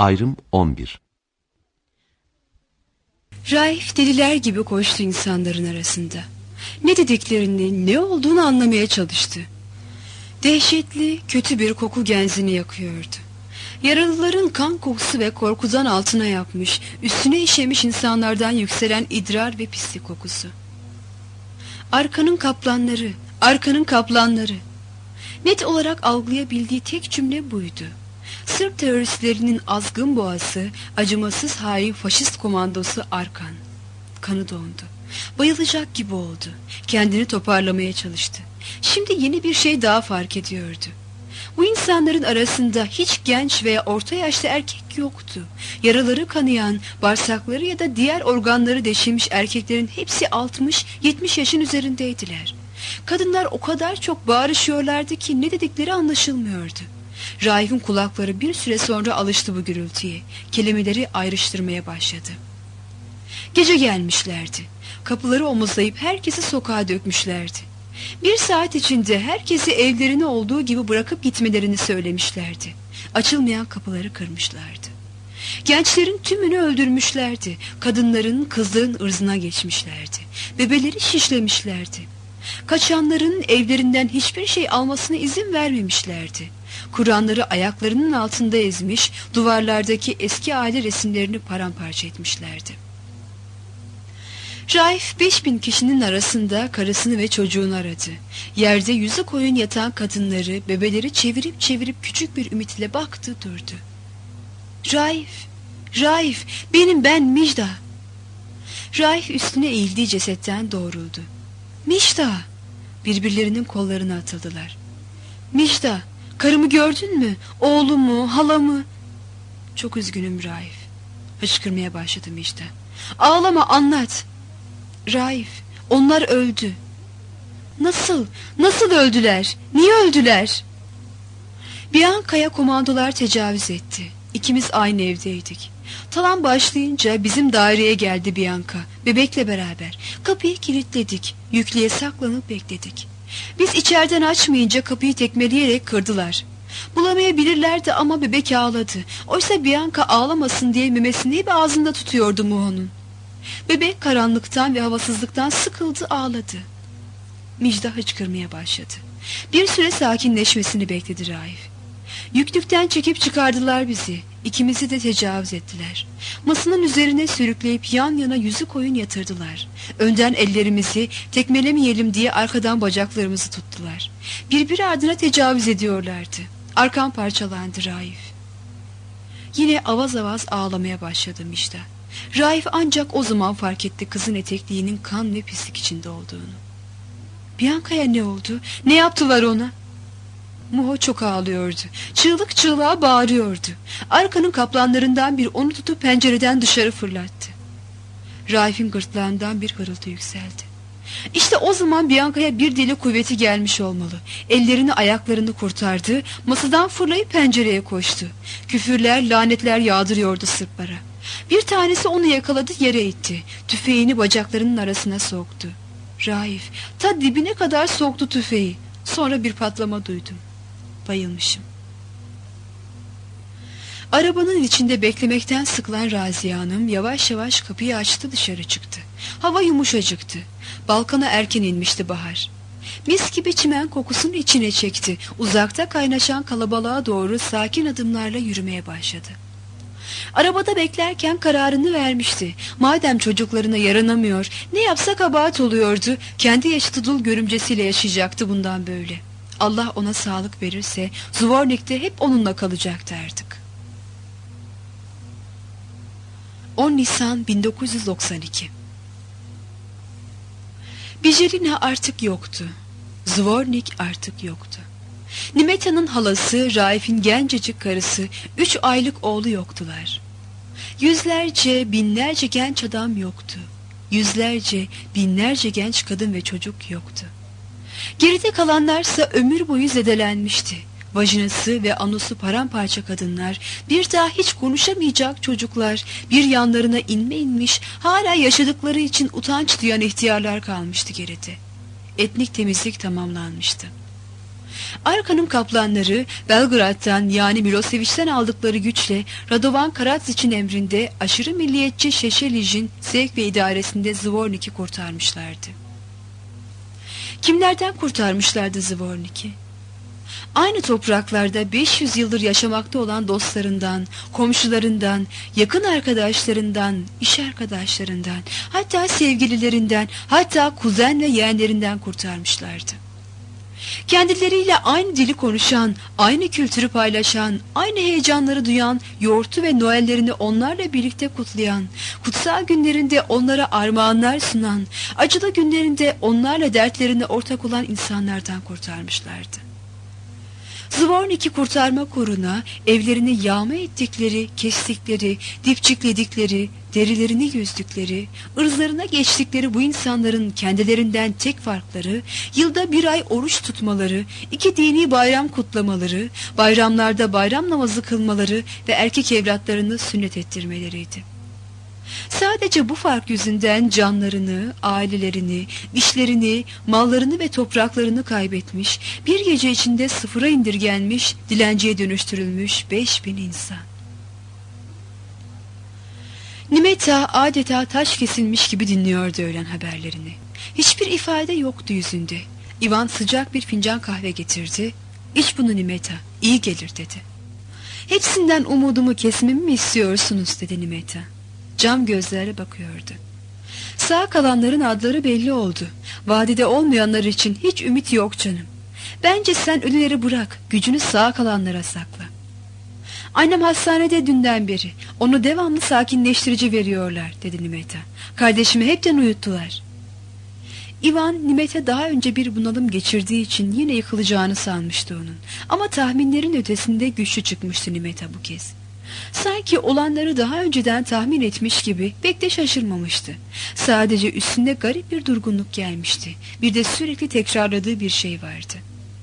Ayrım 11. Raif deliler gibi koştu insanların arasında. Ne dediklerini, ne olduğunu anlamaya çalıştı. Dehşetli, kötü bir koku genzini yakıyordu. Yaralıların kan kokusu ve korkudan altına yapmış, üstüne işemiş insanlardan yükselen idrar ve pislik kokusu. Arkanın kaplanları, arkanın kaplanları. Net olarak algılayabildiği tek cümle buydu. Sırp teröristlerinin azgın boğası, acımasız hain faşist komandosu Arkan. Kanı dondu. Bayılacak gibi oldu. Kendini toparlamaya çalıştı. Şimdi yeni bir şey daha fark ediyordu. Bu insanların arasında hiç genç veya orta yaşlı erkek yoktu. Yaraları kanayan, bağırsakları ya da diğer organları deşilmiş erkeklerin hepsi 60-70 yaşın üzerindeydiler. Kadınlar o kadar çok bağırışıyorlardı ki ne dedikleri anlaşılmıyordu. Raif'in kulakları bir süre sonra alıştı bu gürültüye. Kelimeleri ayrıştırmaya başladı. Gece gelmişlerdi. Kapıları omuzlayıp herkesi sokağa dökmüşlerdi. 1 saat içinde herkesi evlerine olduğu gibi bırakıp gitmelerini söylemişlerdi. Açılmayan kapıları kırmışlardı. Gençlerin tümünü öldürmüşlerdi. Kadınların, kızların ırzına geçmişlerdi. Bebeleri şişlemişlerdi. Kaçanların evlerinden hiçbir şey almasına izin vermemişlerdi. Kur'anları ayaklarının altında ezmiş, duvarlardaki eski aile resimlerini paramparça etmişlerdi. Raif 5000 kişinin arasında karısını ve çocuğunu aradı. Yerde yüzü koyun yatan kadınları, bebeleri çevirip çevirip küçük bir ümit ile baktı durdu. Raif, ben Mijda. Raif üstüne eğildiği cesetten doğruldu. Mijda! Birbirlerinin kollarına atıldılar. Mijda, karımı gördün mü? Oğlumu, halamı? Çok üzgünüm Raif. Hıçkırmaya başladı Mijda. Ağlama, anlat. Raif, onlar öldü. Nasıl öldüler? Niye öldüler? Bianca'ya komandolar tecavüz etti. İkimiz aynı evdeydik. Talan başlayınca bizim daireye geldi Bianca, bebekle beraber. Kapıyı kilitledik, yüklüğe saklanıp bekledik. Biz içeriden açmayınca kapıyı tekmeleyerek kırdılar. Bulamayabilirlerdi ama bebek ağladı. Oysa Bianca ağlamasın diye memesini hep ağzında tutuyordu Muho'nun. Bebek karanlıktan ve havasızlıktan sıkıldı, ağladı. Mijda hıçkırmaya başladı. Bir süre sakinleşmesini bekledi Raif. Yüklükten çekip çıkardılar bizi. İkimizi de tecavüz ettiler. Masanın üzerine sürükleyip yan yana yüzü koyun yatırdılar. Önden ellerimizi, tekmelemeyelim diye arkadan bacaklarımızı tuttular. Birbiri ardına tecavüz ediyorlardı. Arkam parçalandı Raif. Yine avaz avaz ağlamaya başladım işte. Raif ancak o zaman fark etti kızın etekliğinin kan ve pislik içinde olduğunu. Bianca'ya ne oldu? Ne yaptılar ona? Muho çok ağlıyordu. Çığlık çığlığa bağırıyordu. Arkanın kaplanlarından bir onu tutup pencereden dışarı fırlattı. Raif'in gırtlağından bir hırıltı yükseldi. İşte o zaman Bianca'ya bir deli kuvveti gelmiş olmalı. Ellerini ayaklarını kurtardı. Masadan fırlayıp pencereye koştu. Küfürler, lanetler yağdırıyordu Sırplara. Bir tanesi onu yakaladı, yere itti. Tüfeğini bacaklarının arasına soktu. Raif ta dibine kadar soktu tüfeği. Sonra bir patlama duydum. Bayılmışım. Arabanın içinde beklemekten sıkılan Raziye Hanım yavaş yavaş kapıyı açtı, dışarı çıktı. Hava yumuşacıktı. Balkona erken inmişti bahar. Mis gibi çimen kokusunu içine çekti. Uzakta kaynaşan kalabalığa doğru sakin adımlarla yürümeye başladı. Arabada beklerken kararını vermişti. Madem çocuklarına yaranamıyor, ne yapsa kabahat oluyordu. Kendi yaşıtı dul görümcesiyle yaşayacaktı bundan böyle. Allah ona sağlık verirse Zvornik'te hep onunla kalacaktı artık. 10 Nisan 1992. Bijelina artık yoktu. Zvornik artık yoktu. Nimeta'nın halası, Raif'in gencecik karısı, 3 aylık oğlu yoktular. Yüzlerce, binlerce genç adam yoktu. Yüzlerce, binlerce genç kadın ve çocuk yoktu. Geride kalanlarsa ömür boyu zedelenmişti. Vajinası ve anusu paramparça kadınlar, bir daha hiç konuşamayacak çocuklar, bir yanlarına inme inmiş, hala yaşadıkları için utanç duyan ihtiyarlar kalmıştı geride. Etnik temizlik tamamlanmıştı. Arkan'ın kaplanları Belgrad'dan yani Milosevic'ten aldıkları güçle Radovan Karadziç'in emrinde aşırı milliyetçi Şeşelij'in zevk ve idaresinde Zvornik'i kurtarmışlardı. Kimlerden kurtarmışlardı Zvornik'i? Aynı topraklarda 500 yıldır yaşamakta olan dostlarından, komşularından, yakın arkadaşlarından, iş arkadaşlarından, hatta sevgililerinden, hatta kuzen ve yeğenlerinden kurtarmışlardı. Kendileriyle aynı dili konuşan, aynı kültürü paylaşan, aynı heyecanları duyan, yoğurtu ve Noellerini onlarla birlikte kutlayan, kutsal günlerinde onlara armağanlar sunan, acılı günlerinde onlarla dertlerine ortak olan insanlardan kurtarmışlardı. Zvornik'i kurtarmak uğruna evlerini yağma ettikleri, kestikleri, dipçikledikleri, derilerini yüzdükleri, ırzlarına geçtikleri bu insanların kendilerinden tek farkları, yılda 1 ay oruç tutmaları, 2 dini bayram kutlamaları, bayramlarda bayram namazı kılmaları ve erkek evlatlarını sünnet ettirmeleriydi. Sadece bu fark yüzünden canlarını, ailelerini, işlerini, mallarını ve topraklarını kaybetmiş, bir gece içinde sıfıra indirgenmiş, dilenciye dönüştürülmüş 5000 insan. Nimeta adeta taş kesilmiş gibi dinliyordu öğlen haberlerini. Hiçbir ifade yoktu yüzünde. Ivan sıcak bir fincan kahve getirdi. "İç bunu Nimeta, iyi gelir," dedi. "Hepsinden umudumu kesmemi mi istiyorsunuz?" dedi Nimeta. Cam gözlerle bakıyordu. Sağ kalanların adları belli oldu. Vadide olmayanlar için hiç ümit yok canım. Bence sen ölüleri bırak, gücünü sağ kalanlara sakla. Annem hastanede dünden beri. Onu devamlı sakinleştirici veriyorlar, dedi Nimeta. Kardeşimi hepten uyuttular. Ivan, Nimeta daha önce bir bunalım geçirdiği için yine yıkılacağını sanmıştı onun. Ama tahminlerin ötesinde güçlü çıkmıştı Nimeta bu kez. Sanki olanları daha önceden tahmin etmiş gibi pek de şaşırmamıştı. Sadece üstünde garip bir durgunluk gelmişti. Bir de sürekli tekrarladığı bir şey vardı.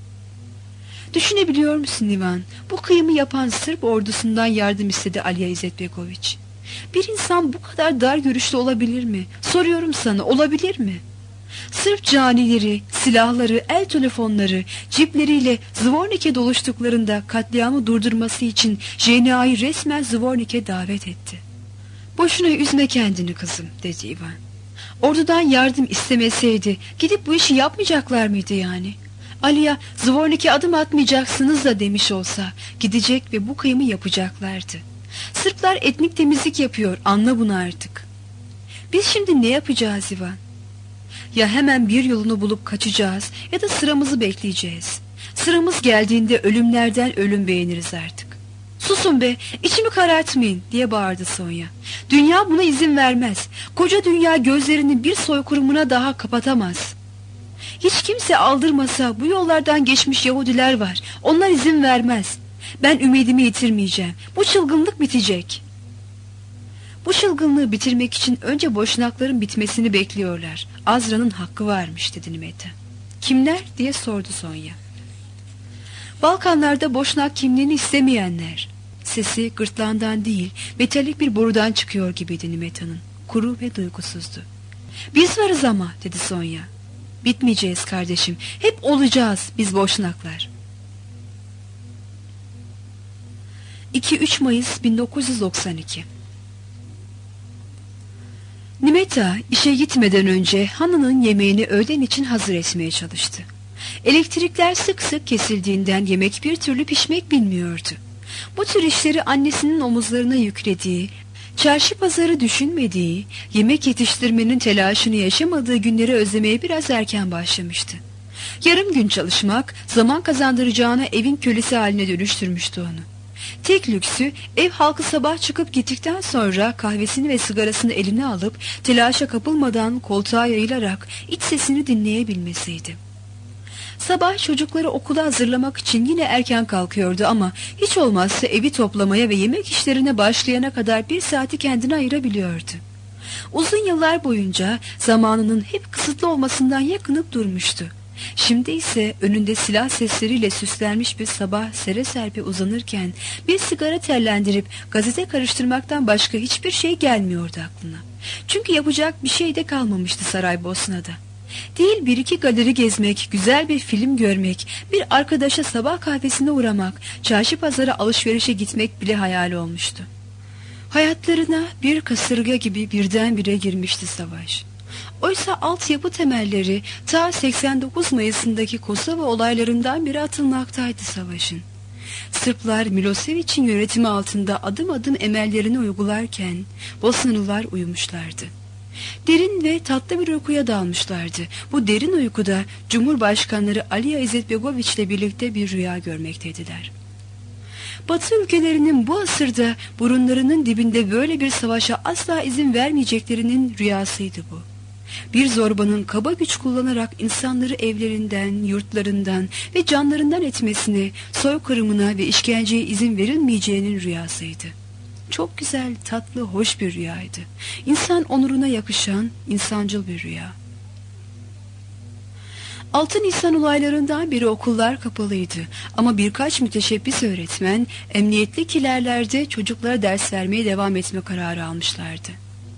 "Düşünebiliyor musun Ivan? Bu kıyımı yapan Sırp ordusundan yardım istedi Alija İzetbegoviç. Bir insan bu kadar dar görüşlü olabilir mi? Soruyorum sana, olabilir mi? Sırp canileri, silahları, el telefonları, cipleriyle Zvornik'e doluştuklarında katliamı durdurması için JNA'yı resmen Zvornik'e davet etti. Boşuna üzme kendini kızım, dedi Ivan. Ordudan yardım istemeseydi gidip bu işi yapmayacaklar mıydı yani? Alija, Zvornik'e adım atmayacaksınız da demiş olsa gidecek ve bu kıyımı yapacaklardı. Sırplar etnik temizlik yapıyor, anla bunu artık. Biz şimdi ne yapacağız Ivan? Ya hemen bir yolunu bulup kaçacağız ya da sıramızı bekleyeceğiz. Sıramız geldiğinde ölümlerden ölüm beğeniriz artık. Susun be, içimi karartmayın, diye bağırdı Sonya. Dünya buna izin vermez. Koca dünya gözlerini bir soykırımına daha kapatamaz. Hiç kimse aldırmasa bu yollardan geçmiş Yahudiler var. Onlar izin vermez. Ben ümidimi yitirmeyeceğim. Bu çılgınlık bitecek. Bu çılgınlığı bitirmek için önce boşnakların bitmesini bekliyorlar. Azra'nın hakkı varmış, dedi Nimeta. Kimler, diye sordu Sonya. Balkanlarda boşnak kimliğini istemeyenler. Sesi gırtlağından değil, metalik bir borudan çıkıyor gibiydi Nimeta'nın. Kuru ve duygusuzdu. Biz varız ama, dedi Sonya. Bitmeyeceğiz kardeşim. Hep olacağız biz boşnaklar. 2-3 Mayıs 1992. Nimeta işe gitmeden önce hanının yemeğini öğlen için hazır etmeye çalıştı. Elektrikler sık sık kesildiğinden yemek bir türlü pişmek bilmiyordu. Bu tür işleri annesinin omuzlarına yüklediği, çarşı pazarı düşünmediği, yemek yetiştirmenin telaşını yaşamadığı günleri özlemeye biraz erken başlamıştı. Yarım gün çalışmak, zaman kazandıracağına evin kölesi haline dönüştürmüştü onu. Tek lüksü ev halkı sabah çıkıp gittikten sonra kahvesini ve sigarasını eline alıp telaşa kapılmadan koltuğa yayılarak iç sesini dinleyebilmesiydi. Sabah çocukları okula hazırlamak için yine erken kalkıyordu ama hiç olmazsa evi toplamaya ve yemek işlerine başlayana kadar 1 saati kendine ayırabiliyordu. Uzun yıllar boyunca zamanının hep kısıtlı olmasından yakınıp durmuştu. Şimdi ise önünde silah sesleriyle süslenmiş bir sabah sere serpe uzanırken bir sigara tellendirip gazete karıştırmaktan başka hiçbir şey gelmiyordu aklına. Çünkü yapacak bir şey de kalmamıştı Saraybosna'da. Değil bir iki galeri gezmek, güzel bir film görmek, bir arkadaşa sabah kahvesine uğramak, çarşı pazara alışverişe gitmek bile hayal olmuştu. Hayatlarına bir kasırga gibi birdenbire girmişti savaş. Oysa altyapı temelleri ta 89 Mayıs'ındaki Kosova olaylarından beri atılmaktaydı savaşın. Sırplar Milosevic'in yönetimi altında adım adım emellerini uygularken Bosnalılar uyumuşlardı. Derin ve tatlı bir uykuya dalmışlardı. Bu derin uykuda Cumhurbaşkanları Alija İzetbegoviç ile birlikte bir rüya görmekteydiler. Batı ülkelerinin bu asırda burunlarının dibinde böyle bir savaşa asla izin vermeyeceklerinin rüyasıydı bu. Bir zorbanın kaba güç kullanarak insanları evlerinden, yurtlarından ve canlarından etmesine, soykırımına ve işkenceye izin verilmeyeceğinin rüyasıydı. Çok güzel, tatlı, hoş bir rüyaydı. İnsan onuruna yakışan, insancıl bir rüya. 6 Nisan olaylarından beri okullar kapalıydı ama birkaç müteşebbis öğretmen emniyetli kilerlerde çocuklara ders vermeye devam etme kararı almışlardı.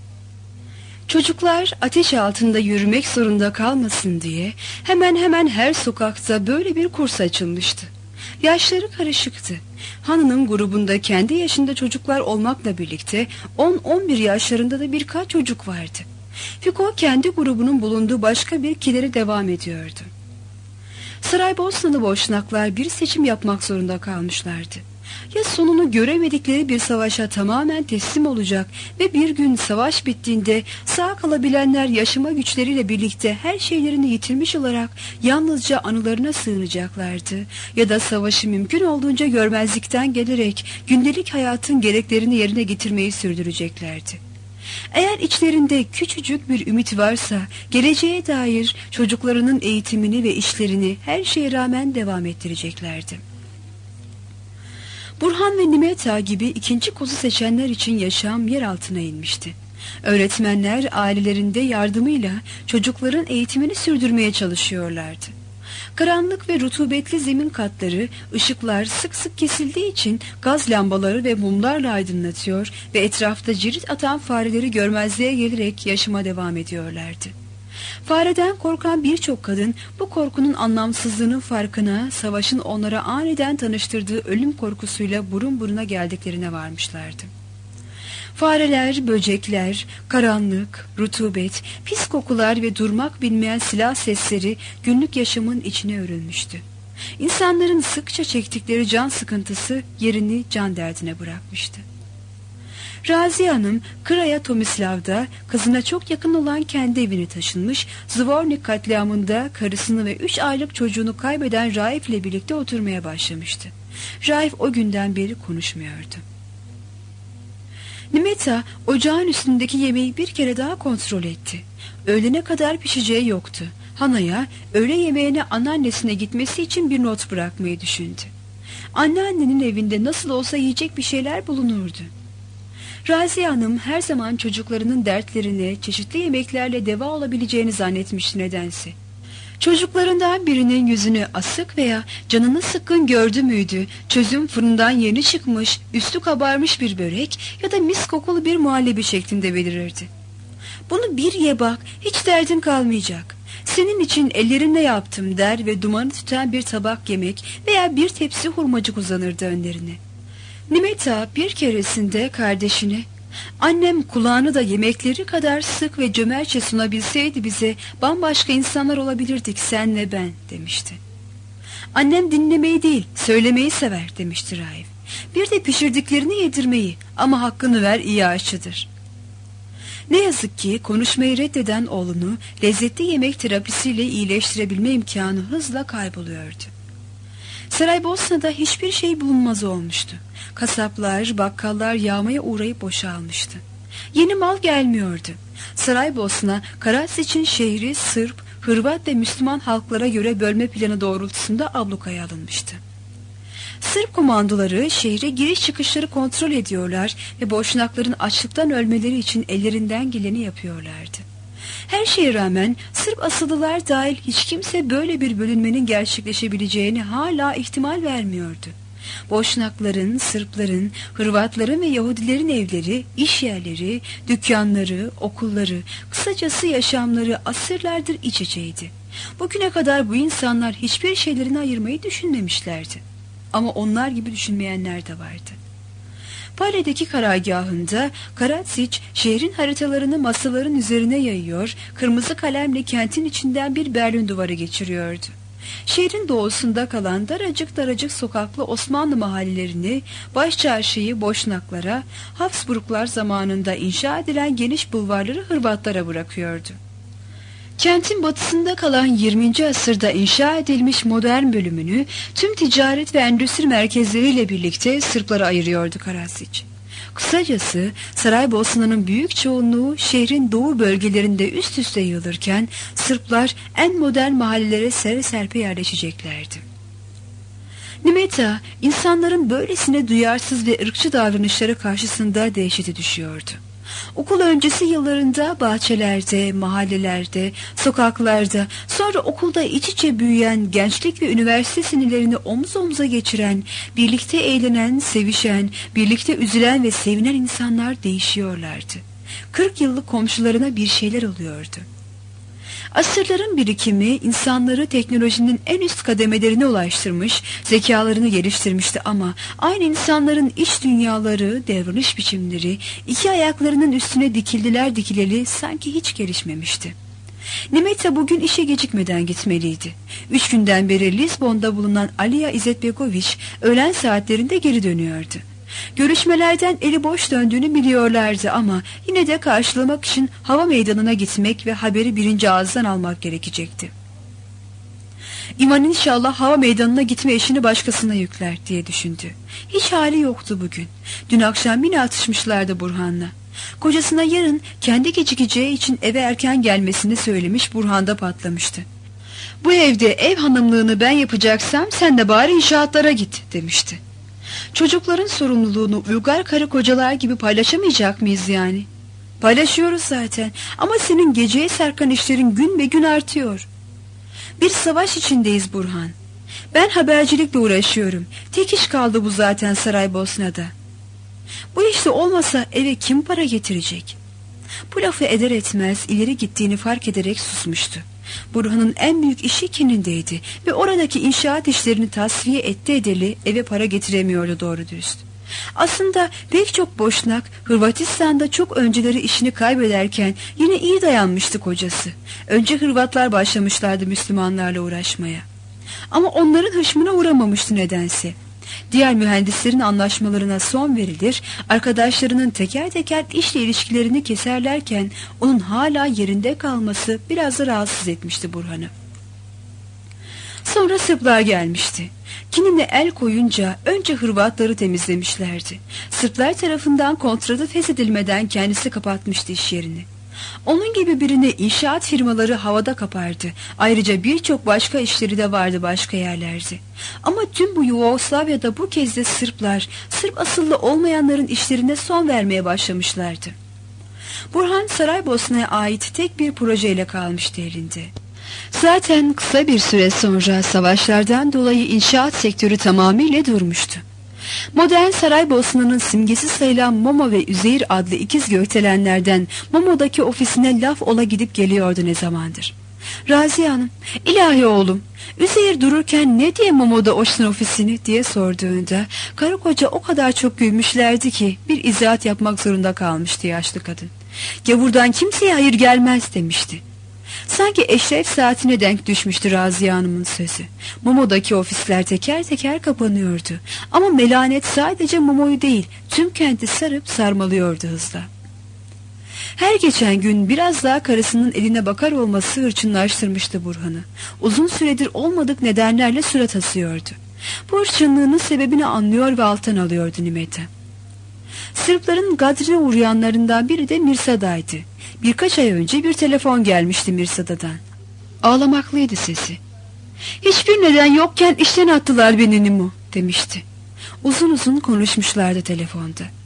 Çocuklar ateş altında yürümek zorunda kalmasın diye hemen hemen her sokakta böyle bir kurs açılmıştı. Yaşları karışıktı. Hanı'nın grubunda kendi yaşında çocuklar olmakla birlikte 10-11 yaşlarında da birkaç çocuk vardı. Fiko kendi grubunun bulunduğu başka bir kilere devam ediyordu. Saraybosnalı boşnaklar bir seçim yapmak zorunda kalmışlardı. Ya sonunu göremedikleri bir savaşa tamamen teslim olacak ve bir gün savaş bittiğinde sağ kalabilenler yaşama güçleriyle birlikte her şeylerini yitirmiş olarak yalnızca anılarına sığınacaklardı, ya da savaşı mümkün olduğunca görmezlikten gelerek gündelik hayatın gereklerini yerine getirmeyi sürdüreceklerdi. Eğer içlerinde küçücük bir ümit varsa geleceğe dair çocuklarının eğitimini ve işlerini her şeye rağmen devam ettireceklerdi. Burhan ve Nimeta gibi ikinci kozu seçenler için yaşam yer altına inmişti. Öğretmenler ailelerinde yardımıyla çocukların eğitimini sürdürmeye çalışıyorlardı. Karanlık ve rutubetli zemin katları, ışıklar sık sık kesildiği için gaz lambaları ve mumlarla aydınlatıyor ve etrafta cirit atan fareleri görmezliğe gelerek yaşama devam ediyorlardı. Fareden korkan birçok kadın bu korkunun anlamsızlığının farkına, savaşın onlara aniden tanıştırdığı ölüm korkusuyla burun buruna geldiklerine varmışlardı. Fareler, böcekler, karanlık, rutubet, pis kokular ve durmak bilmeyen silah sesleri günlük yaşamın içine örülmüştü. İnsanların sıkça çektikleri can sıkıntısı yerini can derdine bırakmıştı. Raziye Hanım, Kraya Tomislav'da kızına çok yakın olan kendi evine taşınmış, Zvornik katliamında karısını ve 3 aylık çocuğunu kaybeden Raif ile birlikte oturmaya başlamıştı. Raif o günden beri konuşmuyordu. Nimeta ocağın üstündeki yemeği bir kere daha kontrol etti. Öğlene kadar pişeceği yoktu. Hana'ya öğle yemeğine anneannesine gitmesi için bir not bırakmayı düşündü. Anneannenin evinde nasıl olsa yiyecek bir şeyler bulunurdu. Raziye Hanım her zaman çocuklarının dertlerine çeşitli yemeklerle deva olabileceğini zannetmişti nedense. Çocuklarından birinin yüzünü asık veya canını sıkkın gördü müydü, çözüm fırından yeni çıkmış, üstü kabarmış bir börek ya da mis kokulu bir muhallebi şeklinde belirirdi. Bunu bir ye bak, hiç derdin kalmayacak. Senin için ellerimle yaptım der ve dumanı tüten bir tabak yemek veya bir tepsi hurmacık uzanırdı önlerine. Nimeta bir keresinde kardeşine, annem kulağını da yemekleri kadar sık ve cömertçe sunabilseydi bize bambaşka insanlar olabilirdik sen ve ben demişti. Annem dinlemeyi değil söylemeyi sever demişti Raif. Bir de pişirdiklerini yedirmeyi, ama hakkını ver iyi aşçıdır. Ne yazık ki konuşmayı reddeden oğlunu lezzetli yemek terapisiyle iyileştirebilme imkanı hızla kayboluyordu. Saraybosna'da hiçbir şey bulunmaz olmuştu. Kasaplar, bakkallar yağmaya uğrayıp boşalmıştı. Yeni mal gelmiyordu. Saraybosna, Karasiç'in şehri Sırp, Hırvat ve Müslüman halklara göre bölme planı doğrultusunda ablukaya alınmıştı. Sırp komandoları şehre giriş çıkışları kontrol ediyorlar ve boşnakların açlıktan ölmeleri için ellerinden geleni yapıyorlardı. Her şeye rağmen Sırp asıllılar dahil hiç kimse böyle bir bölünmenin gerçekleşebileceğini hala ihtimal vermiyordu. Boşnakların, Sırpların, Hırvatların ve Yahudilerin evleri, iş yerleri, dükkanları, okulları, kısacası yaşamları asırlardır iç içeydi. Bugüne kadar bu insanlar hiçbir şeylerini ayırmayı düşünmemişlerdi. Ama onlar gibi düşünmeyenler de vardı. Palya'daki karargahında Karadziç şehrin haritalarını masaların üzerine yayıyor, kırmızı kalemle kentin içinden bir Berlin duvarı geçiriyordu. Şehrin doğusunda kalan daracık sokaklı Osmanlı mahallelerini, Başçarşı'yı Boşnaklara, Habsburglar zamanında inşa edilen geniş bulvarları Hırvatlara bırakıyordu. Kentin batısında kalan 20. asırda inşa edilmiş modern bölümünü tüm ticaret ve endüstri merkezleriyle birlikte Sırplara ayırıyordu Karadziç. Kısacası Saraybosna'nın büyük çoğunluğu şehrin doğu bölgelerinde üst üste yığılırken Sırplar en modern mahallelere sere serpe yerleşeceklerdi. Nimeta insanların böylesine duyarsız ve ırkçı davranışları karşısında dehşete düşüyordu. Okul öncesi yıllarında bahçelerde, mahallelerde, sokaklarda, sonra okulda iç içe büyüyen, gençlik ve üniversite sinirlerini omuz omuza geçiren, birlikte eğlenen, sevişen, birlikte üzülen ve sevinen insanlar değişiyorlardı. 40 yıllık komşularına bir şeyler oluyordu. Asırların birikimi insanları teknolojinin en üst kademelerine ulaştırmış, zekalarını geliştirmişti ama aynı insanların iç dünyaları, davranış biçimleri, iki ayaklarının üstüne dikildiler dikileli sanki hiç gelişmemişti. Nimeta bugün işe gecikmeden gitmeliydi. 3 günden beri Lizbon'da bulunan Alija Izetbegović öğlen saatlerinde geri dönüyordu. Görüşmelerden eli boş döndüğünü biliyorlardı ama yine de karşılamak için hava meydanına gitmek ve haberi birinci ağızdan almak gerekecekti. İvan inşallah hava meydanına gitme işini başkasına yükler diye düşündü. Hiç hali yoktu bugün. Dün akşam yine atışmışlardı Burhan'la. Kocasına yarın kendi gecikeceği için eve erken gelmesini söylemiş, Burhan da patlamıştı. Bu evde ev hanımlığını ben yapacaksam sen de bari inşaatlara git demişti. Çocukların sorumluluğunu uygar karı kocalar gibi paylaşamayacak mıyız yani? Paylaşıyoruz zaten ama senin geceye sarkan işlerin gün be gün artıyor. Bir savaş içindeyiz Burhan. Ben habercilikle uğraşıyorum. Tek iş kaldı bu zaten Saraybosna'da. Bu işte olmasa eve kim para getirecek? Bu lafı eder etmez ileri gittiğini fark ederek susmuştu. Burhan'ın en büyük işi Kinin'deydi ve oradaki inşaat işlerini tasfiye etti edeli eve para getiremiyordu doğru dürüst. Aslında pek çok Boşnak Hırvatistan'da çok önceleri işini kaybederken yine iyi dayanmıştı kocası. Önce Hırvatlar başlamışlardı Müslümanlarla uğraşmaya. Ama onların hışmına uğramamıştı nedense. Diğer mühendislerin anlaşmalarına son verilir, arkadaşlarının teker teker işle ilişkilerini keserlerken onun hala yerinde kalması biraz da rahatsız etmişti Burhan'ı. Sonra Sırplar gelmişti. Kinin'e el koyunca önce Hırvatları temizlemişlerdi. Sırplar tarafından kontratı feshedilmeden kendisi kapatmıştı iş yerini. Onun gibi birini inşaat firmaları havada kapardı. Ayrıca birçok başka işleri de vardı başka yerlerde. Ama tüm bu Yugoslavya'da bu kez de Sırplar, Sırp asıllı olmayanların işlerine son vermeye başlamışlardı. Burhan Saraybosna'ya ait tek bir projeyle kalmıştı elinde. Zaten kısa bir süre sonra savaşlardan dolayı inşaat sektörü tamamıyla durmuştu. Modern Saraybosna'nın simgesi sayılan Momo ve Üzeyir adlı ikiz gökdelenlerden Momo'daki ofisine laf ola gidip geliyordu ne zamandır. Raziye Hanım, ilahi oğlum, Üzeyir dururken ne diye Momo'da açtın ofisini diye sorduğunda karı koca o kadar çok gülmüşlerdi ki bir izahat yapmak zorunda kalmıştı yaşlı kadın. Gavurdan kimseye hayır gelmez demişti. Sanki eşref saatine denk düşmüştü Raziye Hanım'ın sözü. Momo'daki ofisler teker teker kapanıyordu. Ama melanet sadece Momo'yu değil, tüm kenti sarıp sarmalıyordu hızla. Her geçen gün biraz daha karısının eline bakar olması hırçınlaştırmıştı Burhan'ı. Uzun süredir olmadık nedenlerle surat asıyordu. Bu hırçınlığının sebebini anlıyor ve alttan alıyordu Nimeta. Sırpların gadrine uğrayanlarından biri de Mirsada'ydı. Birkaç ay önce bir telefon gelmişti Mirsada'dan. Ağlamaklıydı sesi. Hiçbir neden yokken işten attılar beni Nimo demişti. Uzun uzun konuşmuşlardı telefonda.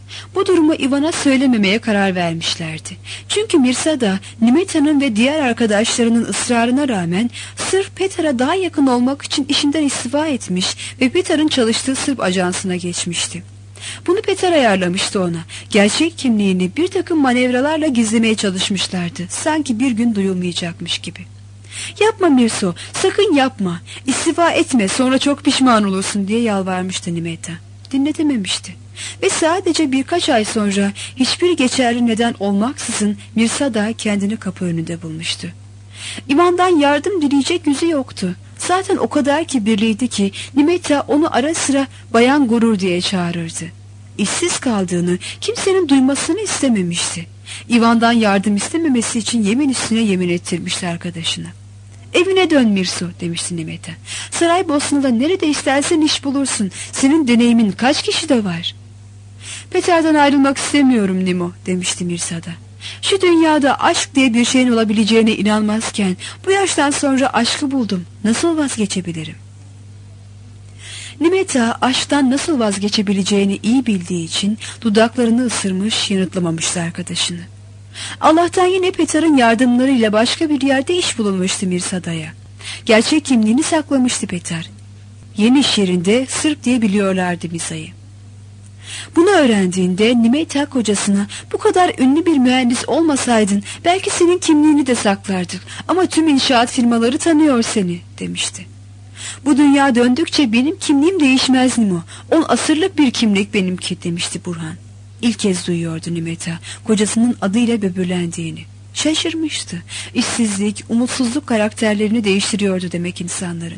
Bu durumu Ivan'a söylememeye karar vermişlerdi. Çünkü Mirsada, Nimeta'nın ve diğer arkadaşlarının ısrarına rağmen sırf Petar'a daha yakın olmak için işinden istifa etmiş ve Petar'ın çalıştığı Sırp ajansına geçmişti. Bunu Petar ayarlamıştı ona. Gerçek kimliğini bir takım manevralarla gizlemeye çalışmışlardı. Sanki bir gün duyulmayacakmış gibi. "Yapma Mirso, sakın yapma. İstifa etme, sonra çok pişman olursun," diye yalvarmıştı Nimeta. Dinletememişti. Ve sadece birkaç ay sonra hiçbir geçerli neden olmaksızın Mirsada kendini kapı önünde bulmuştu. İvan'dan yardım dileyecek yüzü yoktu. Zaten o kadar kibirliydi ki Nimeta onu ara sıra Bayan Gurur diye çağırırdı. İşsiz kaldığını kimsenin duymasını istememişti. İvan'dan yardım istememesi için yemin üstüne yemin ettirmişti arkadaşına. "Evine dön Mirso," demişti Nimeta. "Saraybosna'da nerede istersen iş bulursun. Senin deneyimin kaç kişide var?" "Petar'dan ayrılmak istemiyorum Nimo," demişti Mirsada. "Şu dünyada aşk diye bir şeyin olabileceğine inanmazken bu yaştan sonra aşkı buldum. Nasıl vazgeçebilirim?" Nimeta aşktan nasıl vazgeçebileceğini iyi bildiği için dudaklarını ısırmış, yanıtlamamıştı arkadaşını. Allah'tan yine Petar'ın yardımlarıyla başka bir yerde iş bulunmuştu Mirsada'ya. Gerçek kimliğini saklamıştı Petar. Yeni iş yerinde Sırp diye biliyorlardı Misa'yı. Bunu öğrendiğinde Nimeta kocasına, "Bu kadar ünlü bir mühendis olmasaydın belki senin kimliğini de saklardık ama tüm inşaat firmaları tanıyor seni," demişti. "Bu dünya döndükçe benim kimliğim değişmez Nimo. 10 asırlık bir kimlik benimki," demişti Burhan. İlk kez duyuyordu Nimeta kocasının adıyla böbürlendiğini. Şaşırmıştı. İşsizlik, umutsuzluk karakterlerini değiştiriyordu demek insanların.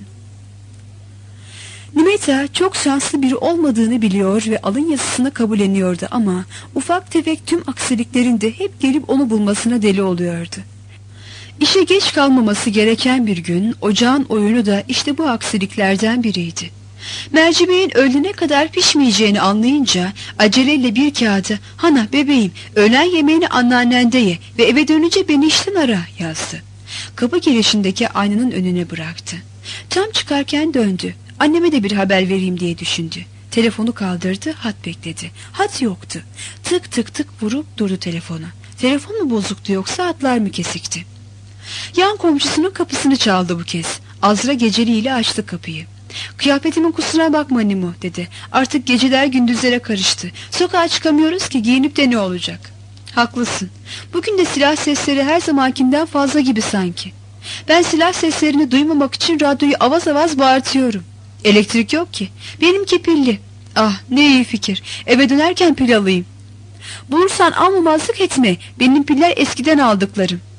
Nimeta çok şanslı biri olmadığını biliyor ve alın yazısını kabulleniyordu ama ufak tefek tüm aksiliklerin de hep gelip onu bulmasına deli oluyordu. İşe geç kalmaması gereken bir gün ocağın oyunu da işte bu aksiliklerden biriydi. Mercimeğin öğlene kadar pişmeyeceğini anlayınca aceleyle bir kağıda, "Hana bebeğim, öğlen yemeğini anneannende ye ve eve dönünce beni işten ara," yazdı. Kapı girişindeki aynanın önüne bıraktı. Tam çıkarken döndü. Anneme de bir haber vereyim diye düşündü. Telefonu kaldırdı, hat bekledi. Hat yoktu. Tık tık tık vurup durdu telefona. Telefon mu bozuktu yoksa hatlar mı kesikti? Yan komşusunun kapısını çaldı bu kez. Azra geceliğiyle açtı kapıyı. "Kıyafetimin kusuruna bakma Nimo," dedi. "Artık geceler gündüzlere karıştı. Sokağa çıkamıyoruz ki, giyinip de ne olacak?" "Haklısın. Bugün de silah sesleri her zamankinden fazla gibi sanki. Ben silah seslerini duymamak için radyoyu avaz avaz bağırtıyorum. Elektrik yok ki. Benimki pilli. Ah, ne iyi fikir. Eve dönerken pil alayım." "Bulursan almamazlık etme. Benim piller eskiden aldıklarım."